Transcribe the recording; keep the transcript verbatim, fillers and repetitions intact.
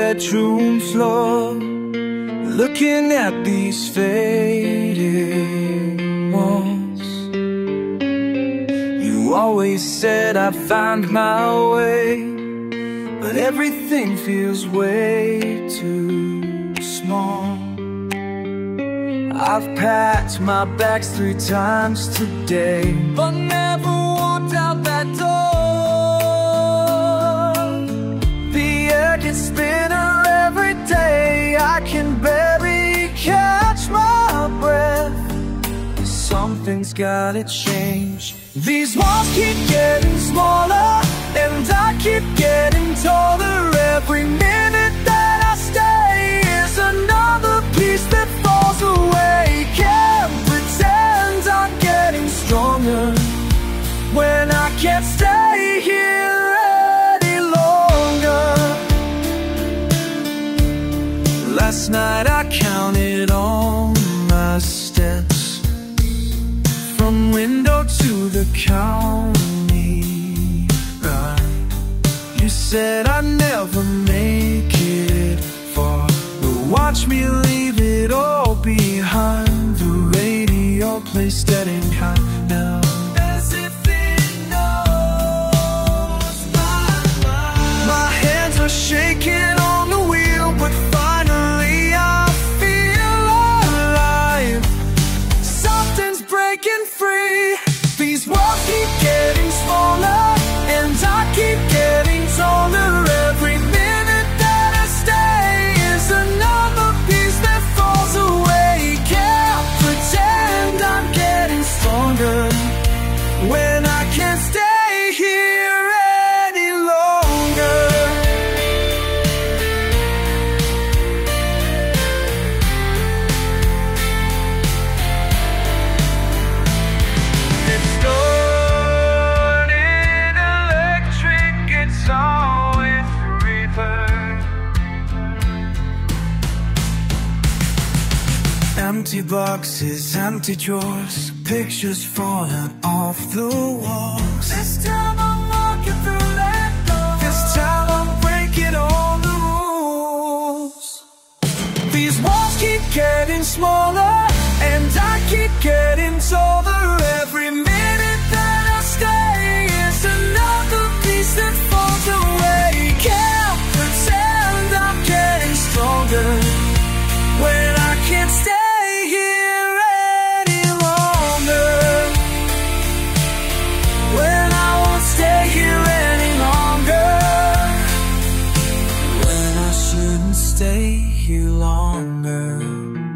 bedroom floor, looking at these faded walls. You always said I found my way, but everything feels way too small. I've packed my bags three times today, but never walked out that door. The air gets thinner every day, I can barely catch my breath. Something's gotta change. These walls keep getting smaller, and I keep getting taller. Every minute that I stay is another piece that falls away. Can't pretend I'm getting stronger when I can't stay here any longer. Last night I counted all my steps, from window to the county line. You said I'd never make it far, but watch me leave it all behind. The radio plays dead and kind now, as if it knows my mind. My hands are shaking on the wheel, but finally I feel alive. Something's breaking free. These walls keep getting smaller, and I keep getting taller. Every minute that I stay is another piece that falls away. Can't pretend I'm getting stronger when I can't stay here any longer. It started electric, it's always reverse. Empty boxes, empty drawers, pictures falling off the walls. This time I'm walking through that door. This time I'm breaking all the rules. These walls keep getting smaller, and I keep getting taller. Every minute that I stay is another piece that falls away. Can't pretend I'm getting stronger when I can't stay here any longer. When I won't stay here any longer. When I shouldn't stay here longer.